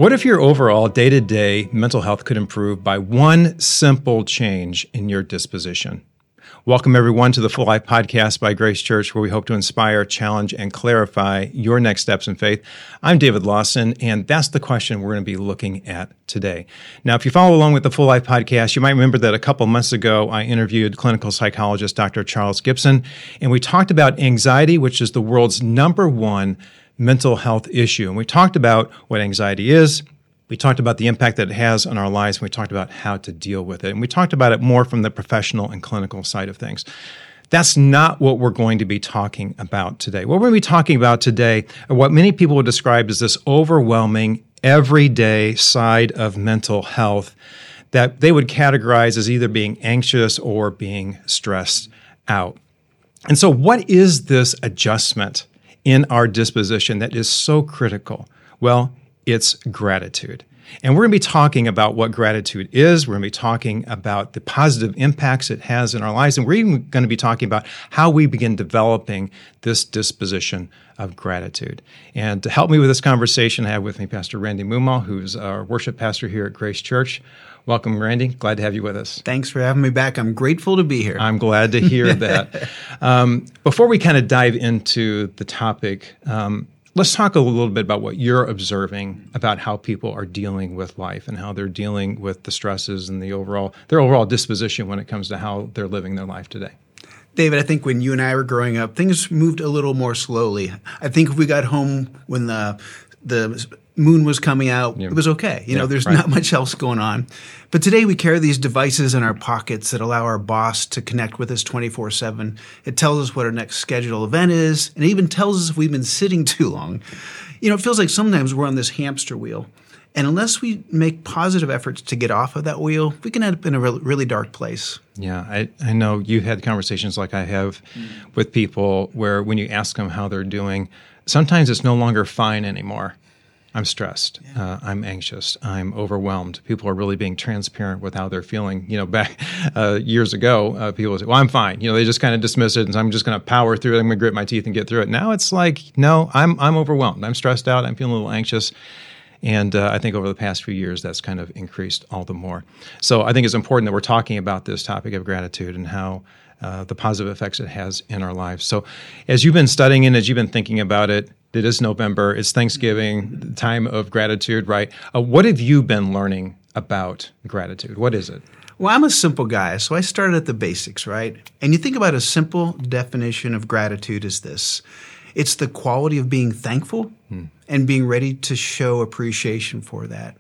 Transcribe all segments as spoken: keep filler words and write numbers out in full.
What if your overall day-to-day mental health could improve by one simple change in your disposition? Welcome, everyone, to the Full Life Podcast by Grace Church, where we hope to inspire, challenge, and clarify your next steps in faith. I'm David Lawson, and that's the question we're going to be looking at today. Now, if you follow along with the Full Life Podcast, you might remember that a couple months ago, I interviewed clinical psychologist Doctor Charles Gibson, and we talked about anxiety, which is the world's number one mental health issue. And we talked about what anxiety is. We talked about the impact that it has on our lives, and we talked about how to deal with it. And we talked about it more from the professional and clinical side of things. That's not what we're going to be talking about today. What we're going to be talking about today are what many people would describe as this overwhelming, everyday side of mental health that they would categorize as either being anxious or being stressed out. And so what is this adjustment in our disposition that is so critical? Well, it's gratitude. And we're going to be talking about what gratitude is. We're going to be talking about the positive impacts it has in our lives. And we're even going to be talking about how we begin developing this disposition of gratitude. And to help me with this conversation, I have with me Pastor Randy Mumal, who's our worship pastor here at Grace Church. Welcome, Randy. Glad to have you with us. Thanks for having me back. I'm grateful to be here. I'm glad to hear that. Um, before we kind of dive into the topic, um, let's talk a little bit about what you're observing about how people are dealing with life and how they're dealing with the stresses and the overall their overall disposition when it comes to how they're living their life today. David, I think when you and I were growing up, things moved a little more slowly. I think if we got home when the the moon was coming out, yeah. It was okay. You yeah, know, there's right. not much else going on. But today we carry these devices in our pockets that allow our boss to connect with us twenty-four seven. It tells us what our next scheduled event is, and it even tells us if we've been sitting too long. You know, it feels like sometimes we're on this hamster wheel. And unless we make positive efforts to get off of that wheel, we can end up in a really, really dark place. Yeah, I, I know you've had conversations like I have mm. with people where when you ask them how they're doing, sometimes it's no longer fine anymore. I'm stressed. Yeah. Uh, I'm anxious. I'm overwhelmed. People are really being transparent with how they're feeling. You know, back uh, years ago, uh, people would say, well, I'm fine. You know, they just kind of dismiss it, and so I'm just going to power through it. I'm going to grit my teeth and get through it. Now it's like, no, I'm I'm overwhelmed. I'm stressed out. I'm feeling a little anxious. And uh, I think over the past few years, that's kind of increased all the more. So I think it's important that we're talking about this topic of gratitude and how uh, the positive effects it has in our lives. So as you've been studying and as you've been thinking about it, it is November, it's Thanksgiving, the time of gratitude, right? Uh, what have you been learning about gratitude? What is it? Well, I'm a simple guy, so I started at the basics, right? And you think about a simple definition of gratitude as this. It's the quality of being thankful hmm. and being ready to show appreciation for that.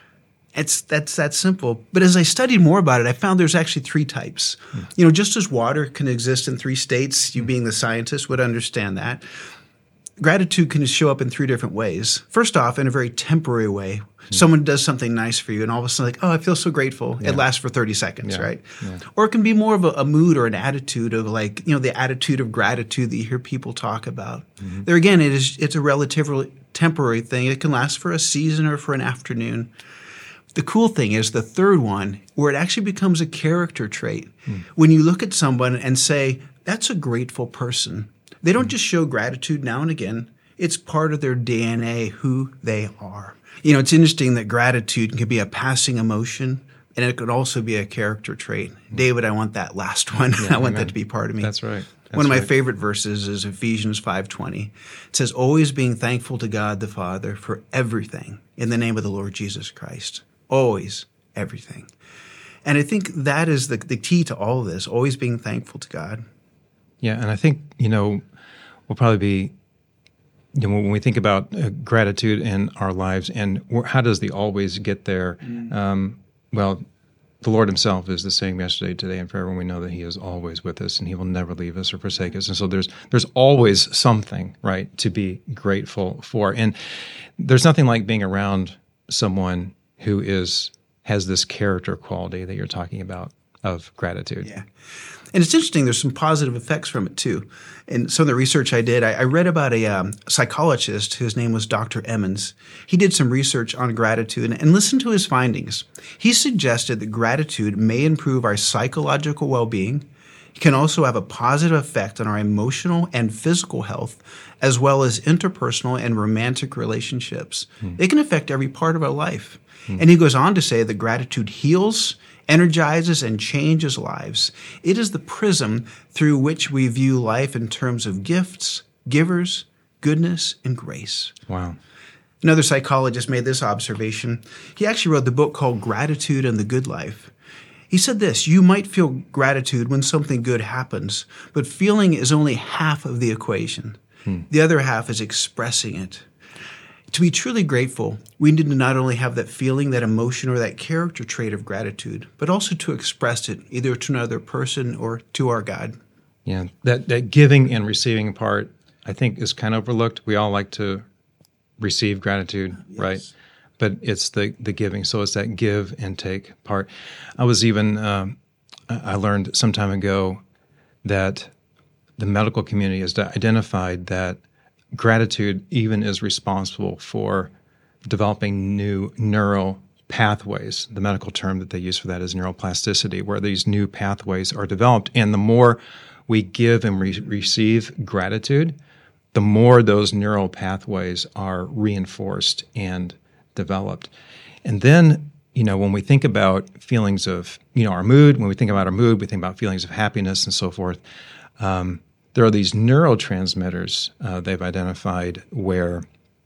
It's that's that simple. But as I studied more about it, I found there's actually three types. Hmm. You know, just as water can exist in three states, you being the scientist would understand that. Gratitude can show up in three different ways. First off, in a very temporary way. Hmm. Someone does something nice for you, and all of a sudden, like, oh, I feel so grateful. Yeah. It lasts for thirty seconds, yeah. right? Yeah. Or it can be more of a, a mood or an attitude of like, you know, the attitude of gratitude that you hear people talk about. Mm-hmm. There again, it is it's a relatively temporary thing. It can last for a season or for an afternoon. The cool thing is the third one, where it actually becomes a character trait. Hmm. When you look at someone and say, that's a grateful person. They don't just show gratitude now and again. It's part of their D N A, who they are. You know, it's interesting that gratitude can be a passing emotion, and it could also be a character trait. David, I want that last one. Yeah, I want amen. that to be part of me. That's right. That's one of my right. favorite verses is Ephesians five twenty. It says, always being thankful to God the Father for everything in the name of the Lord Jesus Christ. Always, everything. And I think that is the, the key to all of this, always being thankful to God. Yeah, and I think, you know, we'll probably be, you know, when we think about uh, gratitude in our lives and how does the always get there? Mm. Um, well, the Lord himself is the same yesterday, today, and forever. And we know that he is always with us and he will never leave us or forsake us. And so there's there's always something, right, to be grateful for. And there's nothing like being around someone who is has this character quality that you're talking about of gratitude. Yeah. And it's interesting, there's some positive effects from it too. And some of the research I did, I, I read about a um, psychologist whose name was Doctor Emmons. He did some research on gratitude and, and listened to his findings. He suggested that gratitude may improve our psychological well-being, It can also have a positive effect on our emotional and physical health, as well as interpersonal and romantic relationships. Hmm. It can affect every part of our life. Hmm. And he goes on to say that gratitude heals, energizes, and changes lives. It is the prism through which we view life in terms of gifts, givers, goodness, and grace. Wow. Another psychologist made this observation. He actually wrote the book called Gratitude and the Good Life. He said this: you might feel gratitude when something good happens, but feeling is only half of the equation. Hmm. The other half is expressing it. To be truly grateful, we need to not only have that feeling, that emotion, or that character trait of gratitude, but also to express it either to another person or to our God. Yeah, that, that giving and receiving part, I think, is kind of overlooked. We all like to receive gratitude, yes. right? But it's the, the giving. So it's that give and take part. I was even, um, I learned some time ago that the medical community has identified that gratitude even is responsible for developing new neural pathways. The medical term that they use for that is neuroplasticity, where these new pathways are developed. And the more we give and re- receive gratitude, the more those neural pathways are reinforced and developed. And then, you know, when we think about feelings of, you know, our mood, when we think about our mood, we think about feelings of happiness and so forth. Um, there are these neurotransmitters uh, they've identified where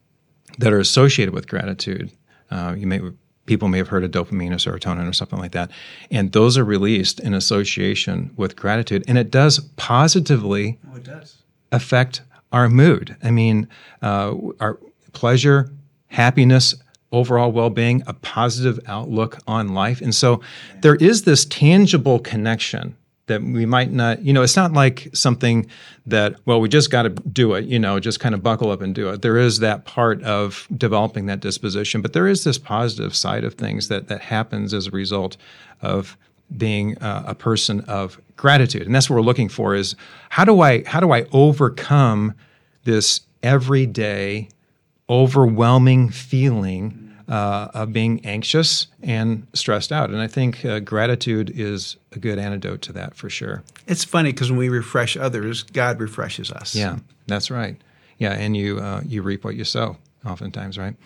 that are associated with gratitude. Uh, you may people may have heard of dopamine or serotonin or something like that, and those are released in association with gratitude, and it does positively oh, it does. affect our mood. I mean, uh, our pleasure, happiness, overall well-being, a positive outlook on life. And so there is this tangible connection that we might not, you know, it's not like something that, well, we just got to do it, you know, just kind of buckle up and do it. There is that part of developing that disposition, but there is this positive side of things that that happens as a result of being uh, a person of gratitude. And that's what we're looking for is how do I how do I overcome this everyday overwhelming feeling uh, of being anxious and stressed out. And I think uh, gratitude is a good antidote to that for sure. It's funny because when we refresh others, God refreshes us. Yeah, that's right. Yeah, and you uh, you reap what you sow oftentimes, right?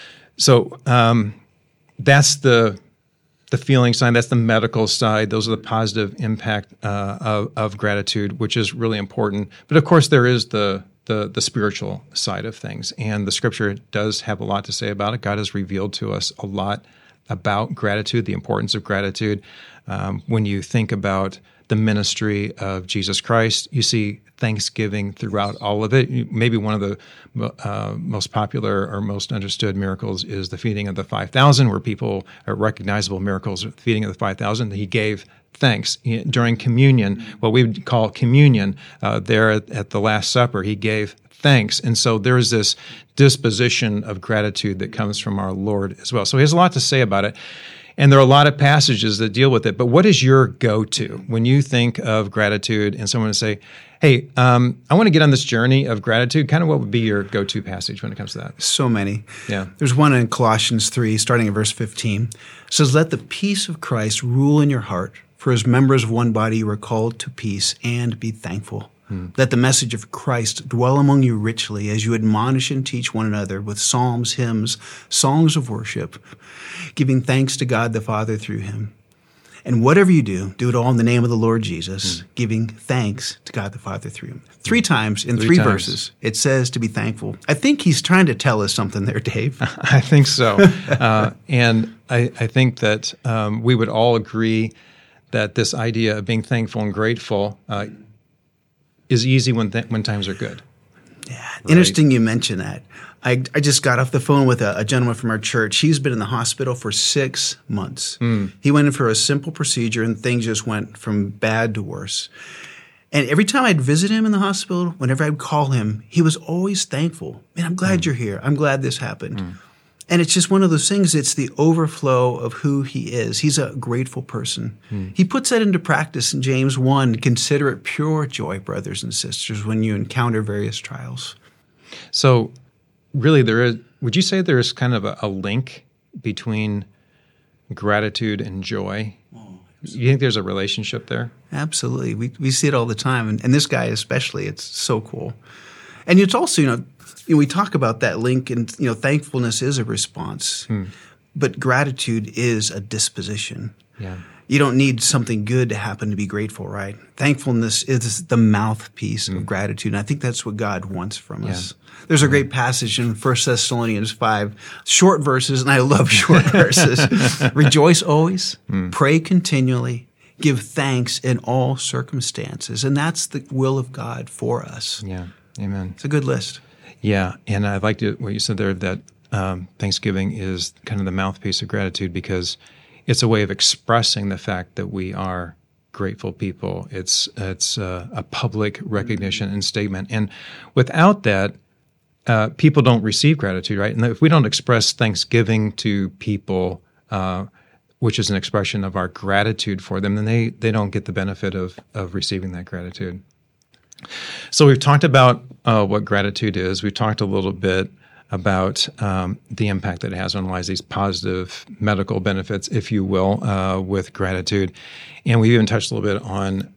So um, that's the the feeling side. That's the medical side. Those are the positive impact uh, of, of gratitude, which is really important. But of course, there is the The, the spiritual side of things. And the scripture does have a lot to say about it. God has revealed to us a lot about gratitude, the importance of gratitude. Um, when you think about the ministry of Jesus Christ, you see thanksgiving throughout all of it. Maybe one of the uh, most popular or most understood miracles is the feeding of the five thousand, where people are recognizable miracles, the feeding of the five thousand. He gave thanks during communion, what we would call communion, uh, there at, at the Last Supper. He gave thanks. And so there's this disposition of gratitude that comes from our Lord as well. So he has a lot to say about it. And there are a lot of passages that deal with it. But what is your go-to when you think of gratitude and someone to say, hey, um, I want to get on this journey of gratitude? Kind of what would be your go-to passage when it comes to that? So many. Yeah. There's one in Colossians three, starting at verse fifteen. It says, let the peace of Christ rule in your heart, for as members of one body you are called to peace, and be thankful. Hmm. Let the message of Christ dwell among you richly as you admonish and teach one another with psalms, hymns, songs of worship, giving thanks to God the Father through him. And whatever you do, do it all in the name of the Lord Jesus, hmm. giving thanks to God the Father through him. Three times in three, three times. verses, it says to be thankful. I think he's trying to tell us something there, Dave. I think so. uh, and I, I think that um, we would all agree that this idea of being thankful and grateful uh, is easy when th- when times are good. Yeah, right? Interesting you mention that. I, I just got off the phone with a, a gentleman from our church. He's been in the hospital for six months. Mm. He went in for a simple procedure, and things just went from bad to worse. And every time I'd visit him in the hospital, whenever I'd call him, he was always thankful. Man, I'm glad mm. you're here. I'm glad this happened. Mm. And it's just one of those things, it's the overflow of who he is. He's a grateful person. Hmm. He puts that into practice in James one. Consider it pure joy, brothers and sisters, when you encounter various trials. So really there is, would you say there is kind of a, a link between gratitude and joy? Oh, You think there's a relationship there? Absolutely. We we see it all the time. And, and this guy especially, it's so cool. And it's also, you know, you know, we talk about that link and, you know, thankfulness is a response, hmm. but gratitude is a disposition. Yeah. You don't need something good to happen to be grateful, right? Thankfulness is the mouthpiece mm. of gratitude, and I think that's what God wants from yeah. us. There's a great passage in First Thessalonians five, short verses, and I love short verses. Rejoice always, mm. pray continually, give thanks in all circumstances, and that's the will of God for us. Yeah, amen. It's a good list. Yeah, and I liked it, what you said there, that um, Thanksgiving is kind of the mouthpiece of gratitude because it's a way of expressing the fact that we are grateful people. It's it's uh, a public recognition and statement. And without that, uh, people don't receive gratitude, right? And if we don't express thanksgiving to people, uh, which is an expression of our gratitude for them, then they, they don't get the benefit of, of receiving that gratitude. So we've talked about uh, what gratitude is. We've talked a little bit about um, the impact that it has on lives, these positive medical benefits, if you will, uh, with gratitude. And we even touched a little bit on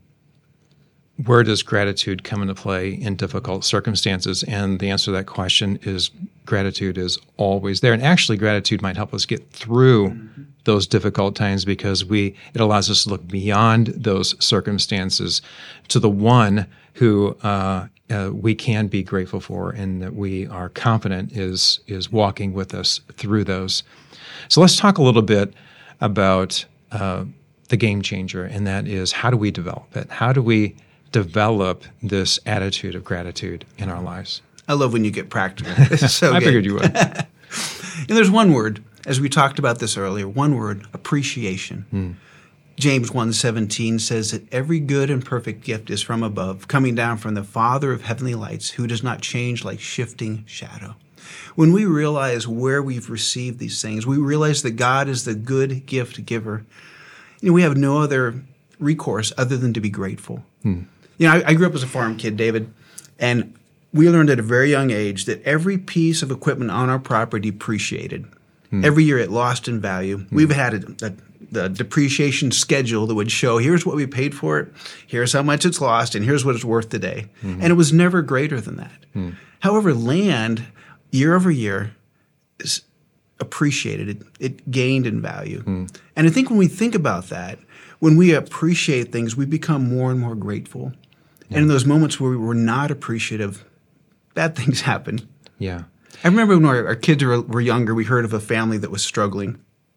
where does gratitude come into play in difficult circumstances? And the answer to that question is gratitude is always there. And actually, gratitude might help us get through mm-hmm. those difficult times because we it allows us to look beyond those circumstances to the one who uh, uh, we can be grateful for and that we are confident is is walking with us through those. So let's talk a little bit about uh, the game changer, and that is how do we develop it? How do we develop this attitude of gratitude in our lives? I love when you get practical. It's so I good. figured you would. And there's one word, as we talked about this earlier, one word, appreciation. Mm. James one seventeen says that every good and perfect gift is from above, coming down from the Father of heavenly lights, who does not change like shifting shadow. When we realize where we've received these things, we realize that God is the good gift giver. You know, we have no other recourse other than to be grateful. Hmm. You know, I, I grew up as a farm kid, David, and we learned at a very young age that every piece of equipment on our property depreciated. Hmm. Every year it lost in value. Hmm. We've had a, a the depreciation schedule that would show here's what we paid for it, here's how much it's lost, and here's what it's worth today. Mm-hmm. And it was never greater than that. Mm. However, land, year over year, is appreciated. It, it gained in value. Mm. And I think when we think about that, when we appreciate things, we become more and more grateful. Yeah. And in those moments where we were not appreciative, bad things happen. Yeah. I remember when our, our kids were, were younger, we heard of a family that was struggling.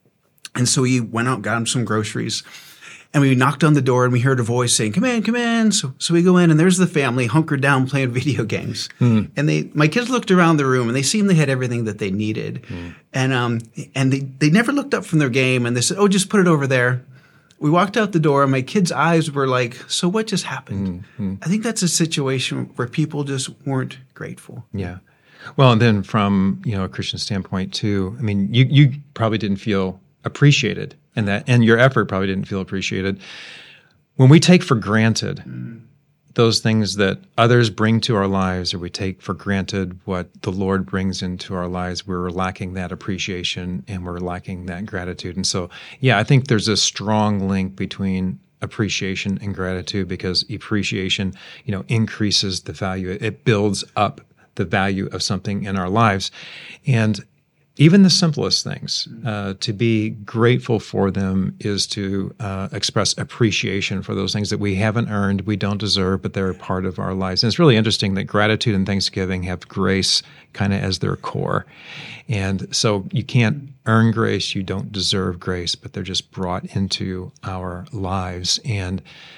And so we went out and got them some groceries. And we knocked on the door and we heard a voice saying, come in, come in. So, so we go in and there's the family hunkered down playing video games. Mm. And they, my kids looked around the room and they seemed they had everything that they needed. Mm. And, um, and they, they never looked up from their game and they said, oh, just put it over there. We walked out the door and my kids' eyes were like, so what just happened? Mm. I think that's a situation where people just weren't grateful. Yeah. Well, and then from, you know, a Christian standpoint too, I mean, you, you probably didn't feel appreciated, and that, and your effort probably didn't feel appreciated. When we take for granted mm. those things that others bring to our lives, or we take for granted what the Lord brings into our lives, we're lacking that appreciation and we're lacking that gratitude. And so, yeah, I think there's a strong link between appreciation and gratitude because appreciation, you know, increases the value. It builds up the value of something in our lives. And even the simplest things, uh, to be grateful for them is to uh, express appreciation for those things that we haven't earned, we don't deserve, but they're a part of our lives. And it's really interesting that gratitude and thanksgiving have grace kind of as their core. And so you can't earn grace, you don't deserve grace, but they're just brought into our lives. And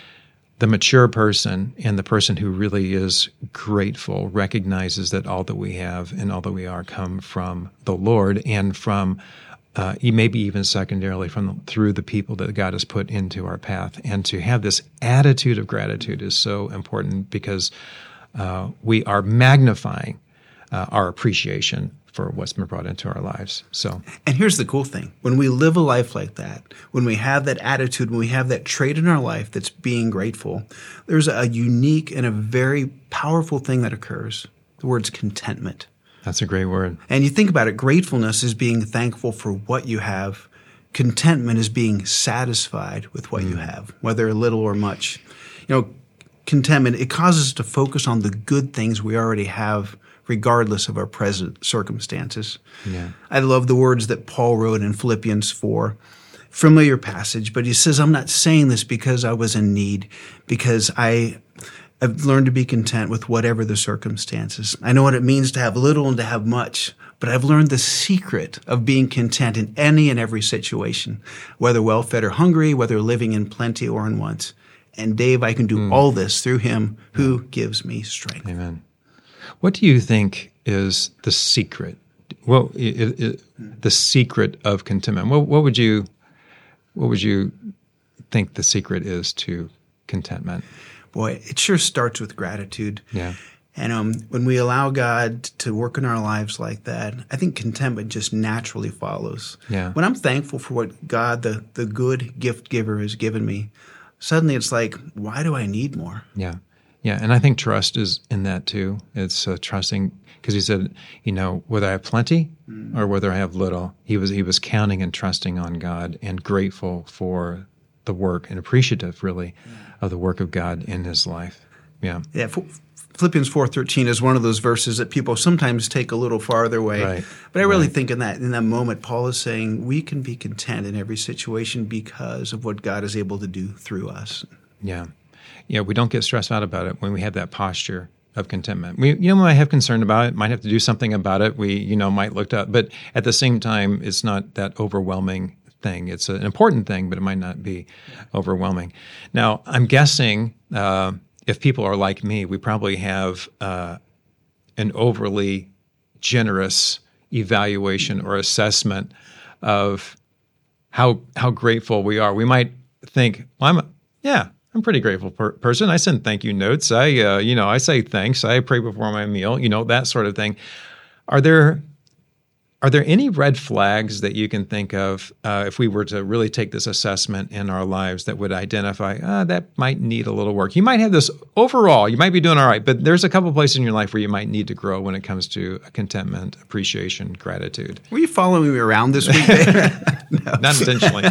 the mature person and the person who really is grateful recognizes that all that we have and all that we are come from the Lord and from, uh, maybe even secondarily, from the, through the people that God has put into our path. And to have this attitude of gratitude is so important because uh, we are magnifying uh, our appreciation for what's been brought into our lives. So, and here's the cool thing. When we live a life like that, when we have that attitude, when we have that trait in our life that's being grateful, there's a unique and a very powerful thing that occurs. The word's contentment. That's a great word. And you think about it, gratefulness is being thankful for what you have. contentment is being satisfied with what mm. you have, whether little or much. You know, contentment, it causes us to focus on the good things we already have, regardless of our present circumstances. Yeah. I love the words that Paul wrote in Philippians four. Familiar passage, but he says, I'm not saying this because I was in need, because I have learned to be content with whatever the circumstances. I know what it means to have little and to have much, but I've learned the secret of being content in any and every situation, whether well-fed or hungry, whether living in plenty or in want. And Dave, I can do mm. all this through him who mm. gives me strength. Amen. What do you think is the secret? Well, it, it, the secret of contentment. What, what would you, what would you think the secret is to contentment? Boy, it sure starts with gratitude. Yeah. And um, when we allow God to work in our lives like that, I think contentment just naturally follows. Yeah. When I'm thankful for what God, the, the good gift giver, has given me, suddenly it's like, why do I need more? Yeah. Yeah. And I think trust is in that too. It's uh, trusting, because he said, you know, whether I have plenty mm. or whether I have little, he was he was counting and trusting on God and grateful for the work and appreciative, really, yeah. of the work of God in his life. Yeah. Yeah. Philippians four thirteen is one of those verses that people sometimes take a little farther away. Right. But I really right. think in that in that moment, Paul is saying we can be content in every situation because of what God is able to do through us. Yeah. Yeah, we don't get stressed out about it when we have that posture of contentment. We, you know, we might have concern about it, might have to do something about it. We, you know, might look up, but at the same time, it's not that overwhelming thing. It's an important thing, but it might not be overwhelming. Now, I'm guessing uh, if people are like me, we probably have uh, an overly generous evaluation or assessment of how how grateful we are. We might think, well, I'm, yeah, I'm a pretty grateful per- person. I send thank you notes. I, uh, you know, I say thanks. I pray before my meal. You know, that sort of thing. Are there are there any red flags that you can think of uh, if we were to really take this assessment in our lives that would identify ah, that might need a little work? You might have this overall. You might be doing all right, but there's a couple places in your life where you might need to grow when it comes to contentment, appreciation, gratitude. Were you following me around this week? No. Not intentionally.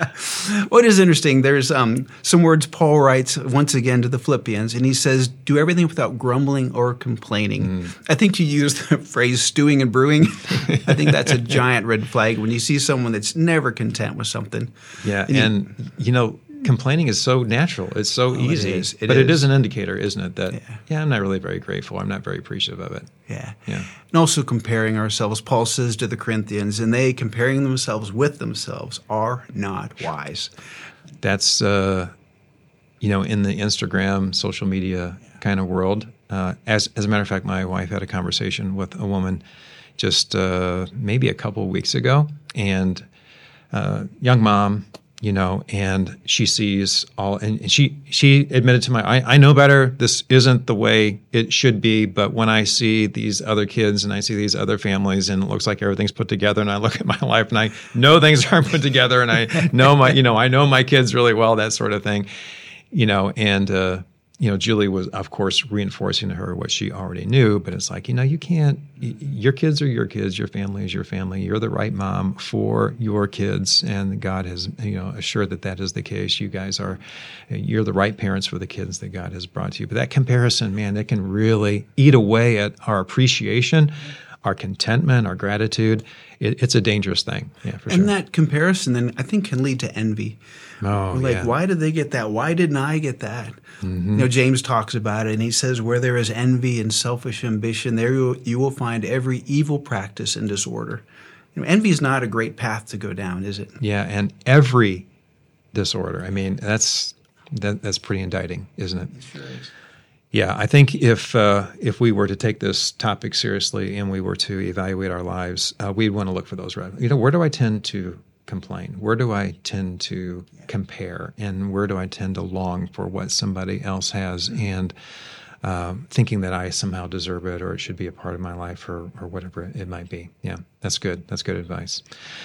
What is interesting, there's um, some words Paul writes once again to the Philippians, and he says, do everything without grumbling or complaining. Mm. I think you used the phrase stewing and brewing. I think that's a giant red flag when you see someone that's never content with something. Yeah, and, and you, you know, complaining is so natural. It's so oh, easy. It is. It but is. it is an indicator, isn't it, that, yeah. yeah, I'm not really very grateful. I'm not very appreciative of it. Yeah. Yeah. And also comparing ourselves. Paul says to the Corinthians, and they, comparing themselves with themselves, are not wise. That's, uh, you know, in the Instagram, social media yeah. kind of world. Uh, as, as a matter of fact, my wife had a conversation with a woman just uh, maybe a couple of weeks ago, and uh, young mom, you know, and she sees all, and she she admitted to my, I, I know better. This isn't the way it should be, but when I see these other kids and I see these other families, and it looks like everything's put together, and I look at my life and I know things aren't put together, and I know my, you know, I know my kids really well, that sort of thing, you know, and. Uh, You know, Julie was, of course, reinforcing to her what she already knew, but it's like, you know, you can't, your kids are your kids, your family is your family. You're the right mom for your kids, and God has, you know, assured that that is the case. You guys are, you're the right parents for the kids that God has brought to you. But that comparison, man, it can really eat away at our appreciation, our contentment, our gratitude. It, it's a dangerous thing, yeah, for and sure. And that comparison then, I think, can lead to envy. Oh, like, yeah. why did they get that? Why didn't I get that? Mm-hmm. You know, James talks about it, and he says, where there is envy and selfish ambition, there you, you will find every evil practice and disorder. You know, envy is not a great path to go down, is it? Yeah, and every disorder. I mean, that's that, that's pretty indicting, isn't it? It sure is. Yeah, I think if uh, if we were to take this topic seriously and we were to evaluate our lives, uh, we'd want to look for those red. You know, where do I tend to complain? Where do I tend to compare? And where do I tend to long for what somebody else has, and uh, thinking that I somehow deserve it or it should be a part of my life, or or whatever it might be? Yeah, that's good. That's good advice.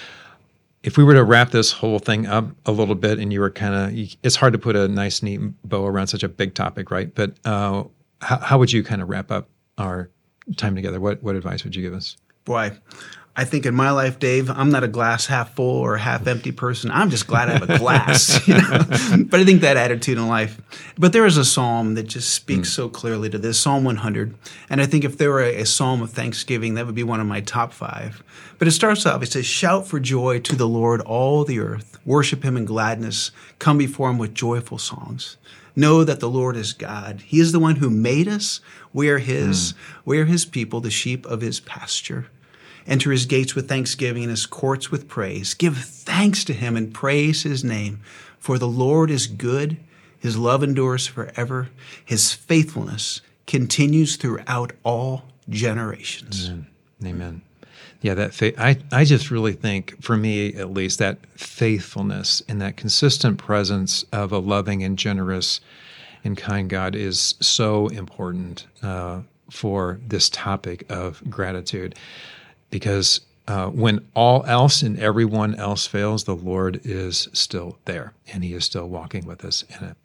If we were to wrap this whole thing up a little bit, and you were kind of, it's hard to put a nice, neat bow around such a big topic, right? But uh, how, how would you kind of wrap up our time together? What what advice would you give us? Boy, I think in my life, Dave, I'm not a glass half full or half empty person. I'm just glad I have a glass. You know? But I think that attitude in life. But there is a psalm that just speaks mm. so clearly to this, Psalm one hundred. And I think if there were a, a psalm of thanksgiving, that would be one of my top five. But it starts off, it says, shout for joy to the Lord, all the earth. Worship him in gladness. Come before him with joyful songs. Know that the Lord is God. He is the one who made us. We are his. Mm. We are his people, the sheep of his pasture. Enter his gates with thanksgiving and his courts with praise. Give thanks to him and praise his name. For the Lord is good. His love endures forever. His faithfulness continues throughout all generations. Amen. Amen. Yeah, that faith, I, I just really think, for me at least, that faithfulness and that consistent presence of a loving and generous and kind God is so important uh, for this topic of gratitude. Because uh, when all else and everyone else fails, the Lord is still there, and he is still walking with us in it.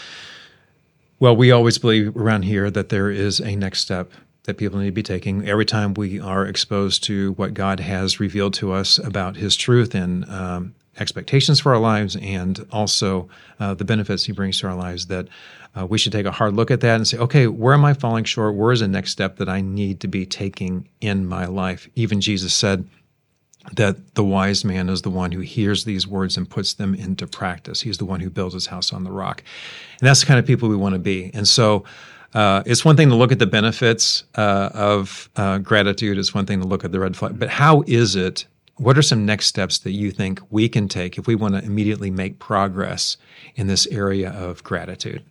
Well, we always believe around here that there is a next step that people need to be taking. Every time we are exposed to what God has revealed to us about his truth and um, expectations for our lives, and also uh, the benefits he brings to our lives, that uh, we should take a hard look at that and say, okay, where am I falling short? Where is the next step that I need to be taking in my life? Even Jesus said that the wise man is the one who hears these words and puts them into practice. He's the one who builds his house on the rock. And that's the kind of people we want to be. And so uh, it's one thing to look at the benefits uh, of uh, gratitude. It's one thing to look at the red flag. But how is it? What are some next steps that you think we can take if we want to immediately make progress in this area of gratitude?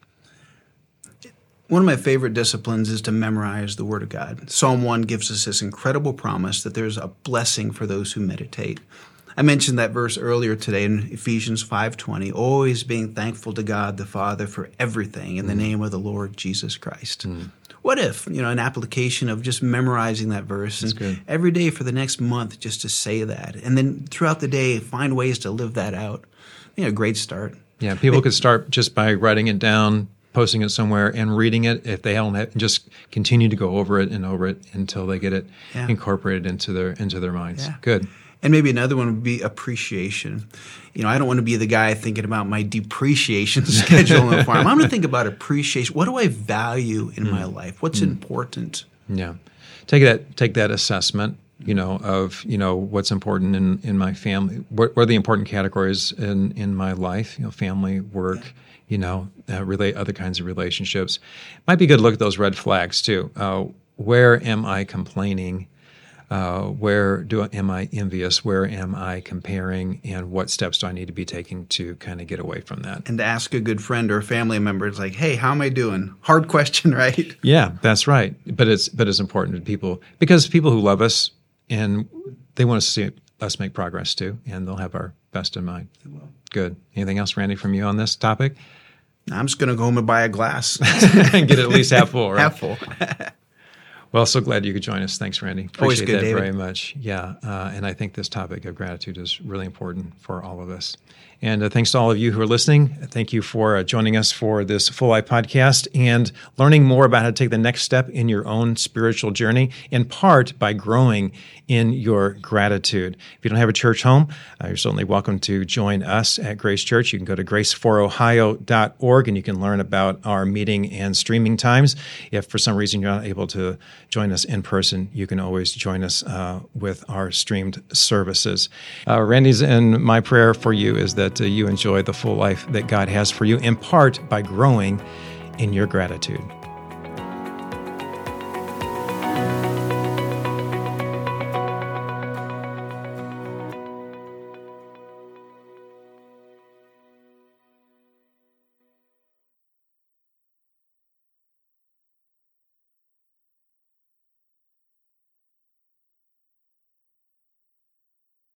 One of my favorite disciplines is to memorize the Word of God. Psalm one gives us this incredible promise that there's a blessing for those who meditate. I mentioned that verse earlier today in Ephesians five twenty, always being thankful to God the Father for everything in the mm. name of the Lord Jesus Christ. Mm. What if, you know, an application of just memorizing that verse That's and good. every day for the next month just to say that, and then throughout the day find ways to live that out. You know, great start. Yeah, people it, could start just by writing it down, posting it somewhere, and reading it if they don't have, just continue to go over it and over it until they get it yeah. incorporated into their into their minds. Yeah. Good. And maybe another one would be appreciation. You know, I don't want to be the guy thinking about my depreciation schedule on the farm. I'm going to think about appreciation. What do I value in mm. my life? What's mm. important? Yeah. Take that take that assessment, you know, of, you know, what's important in, in my family. What, what are the important categories in, in my life? You know, family, work, yeah. you know, uh, relate other kinds of relationships. Might be good to look at those red flags too. Uh, where am I complaining? Uh, where do am I envious? Where am I comparing? And what steps do I need to be taking to kind of get away from that? And to ask a good friend or a family member, it's like, hey, how am I doing? Hard question, right? Yeah, that's right. But it's but it's important to people, because people who love us and they want to see us make progress too, and they'll have our best in mind. Good. Anything else, Randy, from you on this topic? I'm just going to go home and buy a glass and get it at least half full, right? Half full. Well, so glad you could join us. Thanks, Randy. Appreciate Always good, that David. very much. Yeah, uh, and I think this topic of gratitude is really important for all of us. And uh, thanks to all of you who are listening. Thank you for uh, joining us for this Full Life podcast and learning more about how to take the next step in your own spiritual journey, in part by growing in your gratitude. If you don't have a church home, uh, you're certainly welcome to join us at Grace Church. You can go to grace for ohio dot org and you can learn about our meeting and streaming times. If for some reason you're not able to join us in person, you can always join us uh, with our streamed services. Uh, Randy's and my prayer for you is that uh, you enjoy the full life that God has for you, in part by growing in your gratitude.